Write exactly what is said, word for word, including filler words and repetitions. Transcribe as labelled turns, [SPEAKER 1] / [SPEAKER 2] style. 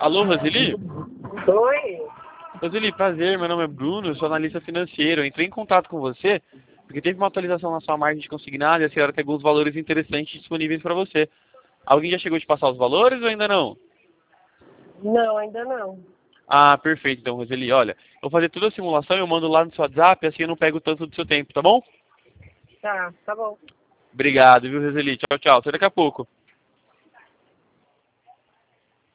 [SPEAKER 1] Alô, Roseli?
[SPEAKER 2] Oi?
[SPEAKER 1] Roseli, prazer, meu nome é Bruno, eu sou analista financeiro. Eu entrei em contato com você porque teve uma atualização na sua margem de consignado e a senhora tem alguns valores interessantes disponíveis para você. Alguém já chegou de passar os valores ou ainda não?
[SPEAKER 2] Não, ainda não.
[SPEAKER 1] Ah, perfeito, então, Roseli. Olha, eu vou fazer toda a simulação e eu mando lá no seu WhatsApp, assim eu não pego tanto do seu tempo, tá bom?
[SPEAKER 2] Tá, tá bom.
[SPEAKER 1] Obrigado, viu, Roseli? Tchau, tchau. Até daqui a pouco.